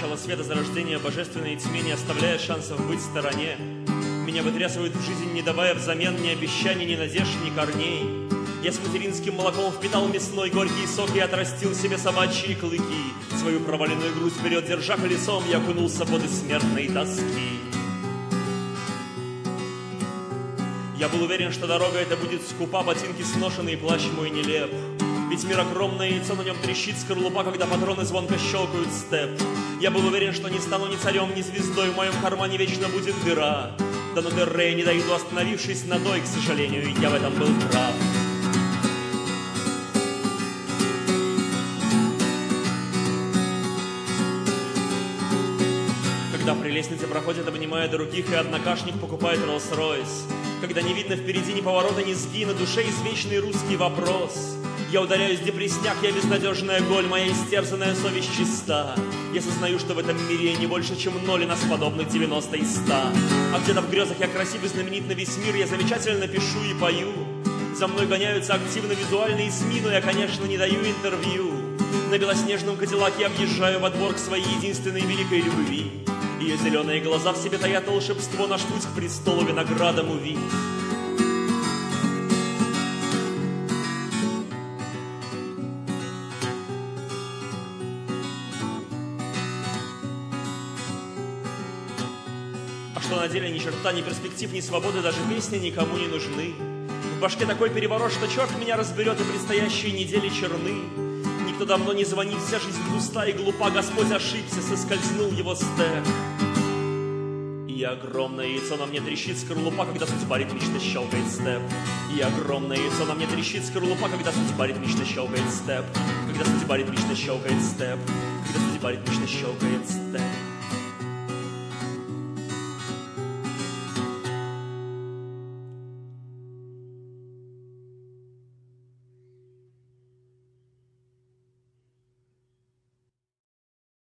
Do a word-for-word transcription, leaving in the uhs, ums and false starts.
начала света, зарождения божественной тьме, не оставляя шансов быть в стороне. Меня вытрясывают в жизнь, не давая взамен ни обещаний, ни надежд, ни корней. Я с материнским молоком впитал мясной горький сок и отрастил себе собачьи клыки. Свою проваленную грудь вперед держа колесом, я окунулся в воды смертной тоски. Я был уверен, что дорога эта будет скупа, ботинки сношенные, плащ мой нелеп. Ведь мир огромное, яйцо на нем трещит скорлупа, когда патроны звонко щелкают степ. Я был уверен, что не стану ни царем, ни звездой, в моем кармане вечно будет дыра. Да но дыры я не дойду, остановившись на той, к сожалению, я в этом был прав. Когда при лестнице проходят, обнимая других, и однокашник покупает Роллс-Ройс. Когда не видно впереди ни поворота, ни сги, на душе извечный русский вопрос. Я ударяюсь в депресняк, я безнадежная голь, моя истерзанная совесть чиста. Я сознаю, что в этом мире я не больше, чем ноль, и нас подобных девяносто и ста. А где-то в грезах я красив и знаменит на весь мир, я замечательно пишу и пою. За мной гоняются активно-визуальные СМИ, но я, конечно, не даю интервью. На белоснежном кадиллаке я въезжаю во двор к своей единственной великой любви. Ее зеленые глаза в себе таят волшебство, наш путь к престолу виноградом увид. А что на деле ни черта, ни перспектив, ни свободы, даже песни никому не нужны. В башке такой переворот, что черт меня разберет, и предстоящие недели черны. Никто давно не звонит, вся жизнь пуста и глупа, Господь ошибся, соскользнул его стек. И огромное яйцо на мне трещит скорлупа, когда судьба ритмично щелкает степ. И огромное яйцо на мне трещит скорлупа, когда судьба ритмично щелкает степ. Когда судьба ритмично щелкает степ. Когда судьба ритмично щелкает степ.